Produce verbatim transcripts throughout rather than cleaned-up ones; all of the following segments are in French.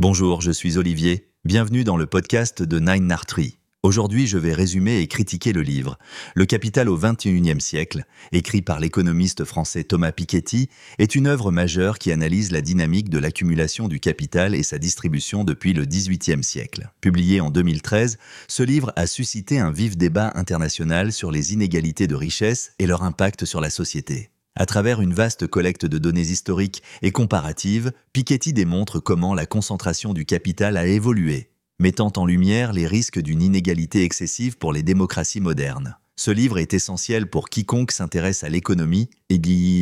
Bonjour, je suis Olivier. Bienvenue dans le podcast de Nine Nartree. Aujourd'hui, je vais résumer et critiquer le livre « Le Capital au vingt et unième siècle », écrit par l'économiste français Thomas Piketty, est une œuvre majeure qui analyse la dynamique de l'accumulation du capital et sa distribution depuis le dix-huitième siècle. Publié en deux mille treize, ce livre a suscité un vif débat international sur les inégalités de richesse et leur impact sur la société. À travers une vaste collecte de données historiques et comparatives, Piketty démontre comment la concentration du capital a évolué, mettant en lumière les risques d'une inégalité excessive pour les démocraties modernes. Ce livre est essentiel pour quiconque s'intéresse à l'économie et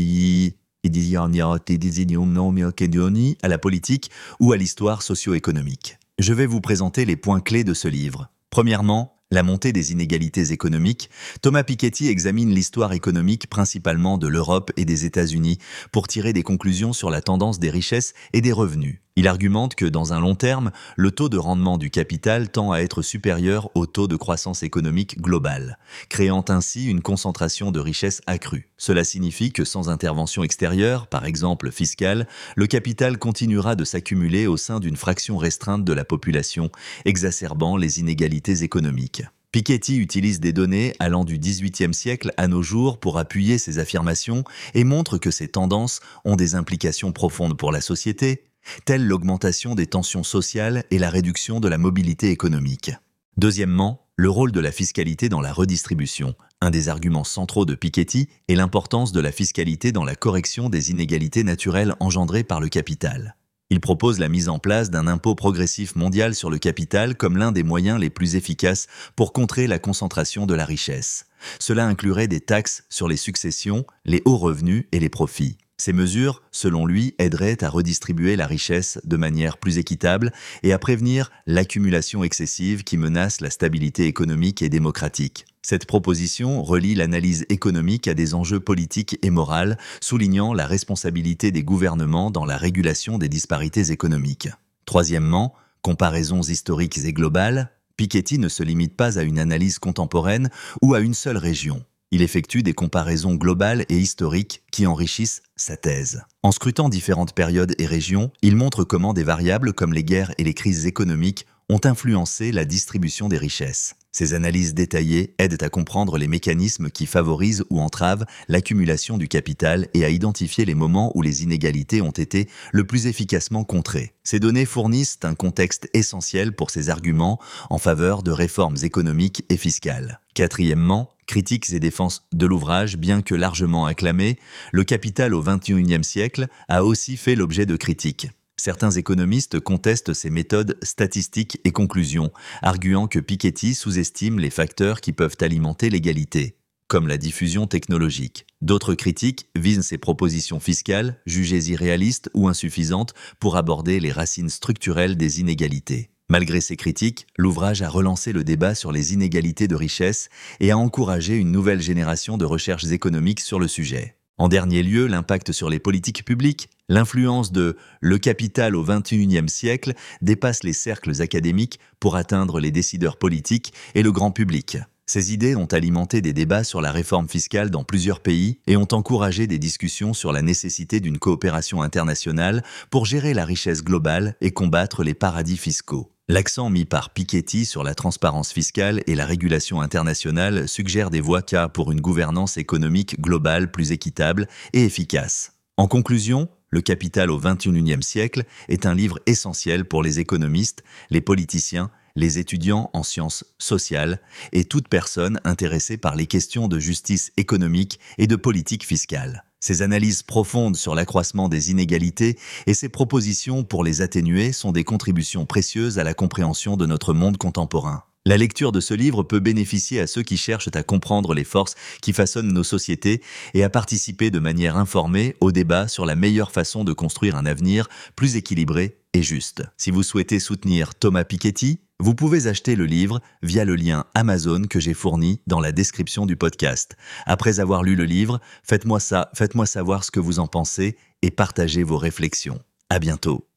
à la politique ou à l'histoire socio-économique. Je vais vous présenter les points clés de ce livre. Premièrement, la montée des inégalités économiques. Thomas Piketty examine l'histoire économique principalement de l'Europe et des États-Unis pour tirer des conclusions sur la tendance des richesses et des revenus. Il argumente que, dans un long terme, le taux de rendement du capital tend à être supérieur au taux de croissance économique globale, créant ainsi une concentration de richesses accrue. Cela signifie que sans intervention extérieure, par exemple fiscale, le capital continuera de s'accumuler au sein d'une fraction restreinte de la population, exacerbant les inégalités économiques. Piketty utilise des données allant du dix-huitième siècle à nos jours pour appuyer ses affirmations et montre que ces tendances ont des implications profondes pour la société, telle l'augmentation des tensions sociales et la réduction de la mobilité économique. Deuxièmement, le rôle de la fiscalité dans la redistribution. Un des arguments centraux de Piketty est l'importance de la fiscalité dans la correction des inégalités naturelles engendrées par le capital. Il propose la mise en place d'un impôt progressif mondial sur le capital comme l'un des moyens les plus efficaces pour contrer la concentration de la richesse. Cela inclurait des taxes sur les successions, les hauts revenus et les profits. Ces mesures, selon lui, aideraient à redistribuer la richesse de manière plus équitable et à prévenir l'accumulation excessive qui menace la stabilité économique et démocratique. Cette proposition relie l'analyse économique à des enjeux politiques et moraux, soulignant la responsabilité des gouvernements dans la régulation des disparités économiques. Troisièmement, comparaisons historiques et globales. Piketty ne se limite pas à une analyse contemporaine ou à une seule région. Il effectue des comparaisons globales et historiques qui enrichissent sa thèse. En scrutant différentes périodes et régions, il montre comment des variables comme les guerres et les crises économiques ont influencé la distribution des richesses. Ces analyses détaillées aident à comprendre les mécanismes qui favorisent ou entravent l'accumulation du capital et à identifier les moments où les inégalités ont été le plus efficacement contrées. Ces données fournissent un contexte essentiel pour ses arguments en faveur de réformes économiques et fiscales. Quatrièmement, critiques et défense de l'ouvrage, bien que largement acclamé, Le Capital au vingt et unième siècle a aussi fait l'objet de critiques. Certains économistes contestent ces méthodes statistiques et conclusions, arguant que Piketty sous-estime les facteurs qui peuvent alimenter l'égalité, comme la diffusion technologique. D'autres critiques visent ses propositions fiscales, jugées irréalistes ou insuffisantes pour aborder les racines structurelles des inégalités. Malgré ces critiques, l'ouvrage a relancé le débat sur les inégalités de richesse et a encouragé une nouvelle génération de recherches économiques sur le sujet. En dernier lieu, l'impact sur les politiques publiques. L'influence de « Le Capital au vingt et unième siècle » dépasse les cercles académiques pour atteindre les décideurs politiques et le grand public. Ces idées ont alimenté des débats sur la réforme fiscale dans plusieurs pays et ont encouragé des discussions sur la nécessité d'une coopération internationale pour gérer la richesse globale et combattre les paradis fiscaux. L'accent mis par Piketty sur la transparence fiscale et la régulation internationale suggère des voies pour une gouvernance économique globale plus équitable et efficace. En conclusion, Le Capital au vingt et unième siècle est un livre essentiel pour les économistes, les politiciens, les étudiants en sciences sociales et toute personne intéressée par les questions de justice économique et de politique fiscale. Ses analyses profondes sur l'accroissement des inégalités et ses propositions pour les atténuer sont des contributions précieuses à la compréhension de notre monde contemporain. La lecture de ce livre peut bénéficier à ceux qui cherchent à comprendre les forces qui façonnent nos sociétés et à participer de manière informée au débat sur la meilleure façon de construire un avenir plus équilibré et juste. Si vous souhaitez soutenir Thomas Piketty, vous pouvez acheter le livre via le lien Amazon que j'ai fourni dans la description du podcast. Après avoir lu le livre, faites-moi ça, faites-moi savoir ce que vous en pensez et partagez vos réflexions. À bientôt.